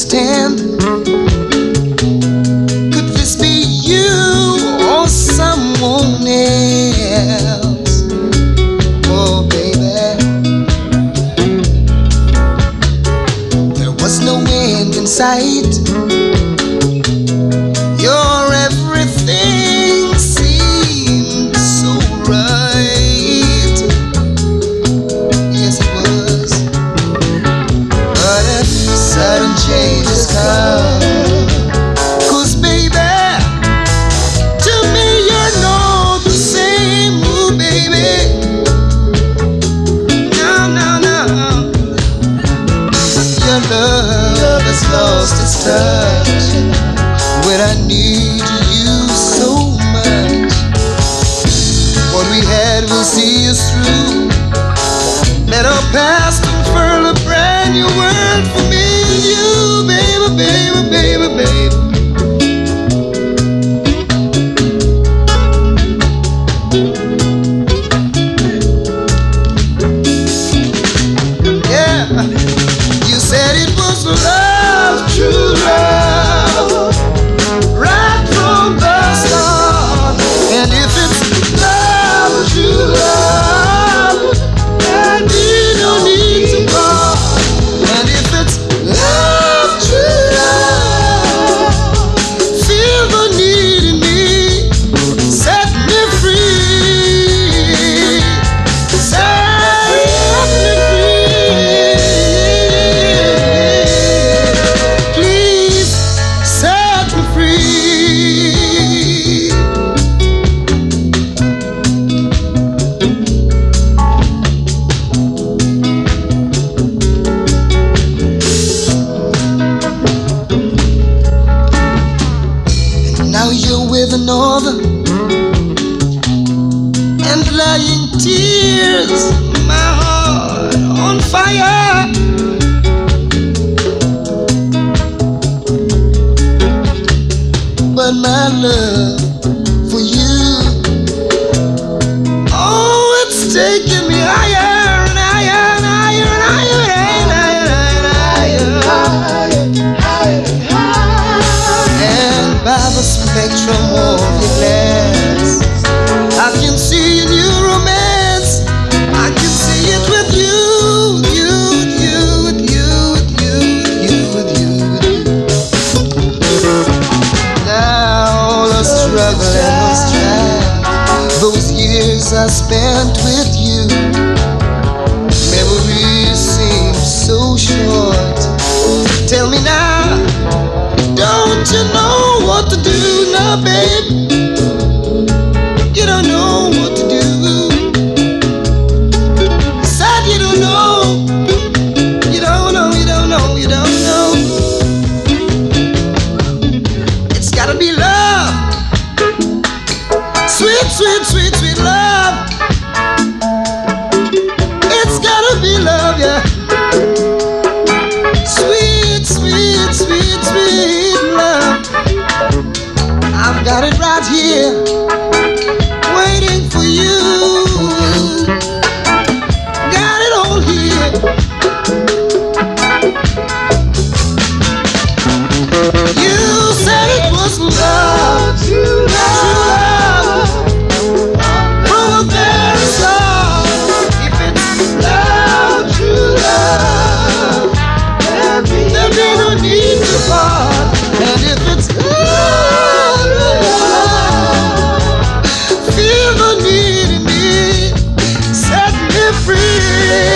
understand. Could this be you or someone else? Oh, baby, there was no end in sight. Your everything seemed so right. Yes, it was. But if sudden changes come, 'cause baby, to me you're not the same. Ooh, baby, no, no, no. Your love has lost its touch when I need you so much. What we had will see us through. Let our past unfurl a brand new world for me and you, baby, baby, baby, baby. Yeah, you said it was love, true love, right from the start. And if it's love, true love, then we don't need to part. And if it's love, true love, feel the need in me, set me free, set me free. Please set me free. Now you're with another and lying tears, my heart on fire. But my love for you, oh, it's taking me higher and higher and higher and higher and higher and higher and higher. And by the spectrum of your glass, I can see a new romance. I can see it with you, you, you, you, you, you, you, you. Now all the struggle and the strife, those years I spent with you, memories seem so short. Tell me now, don't you know what to do now, babe? You don't know what to do. Said you don't know. You don't know, you don't know, you don't know. It's gotta be love. Sweet, sweet, sweet, sweet love. It's gotta be love, yeah. Sweet, sweet, sweet, sweet love. I've got it right here, waiting for you. Got it all here. You said it was love, true love, from the very start. If it's love, true love, then we don't need to part. And if it's love, feel the need in me, set me free.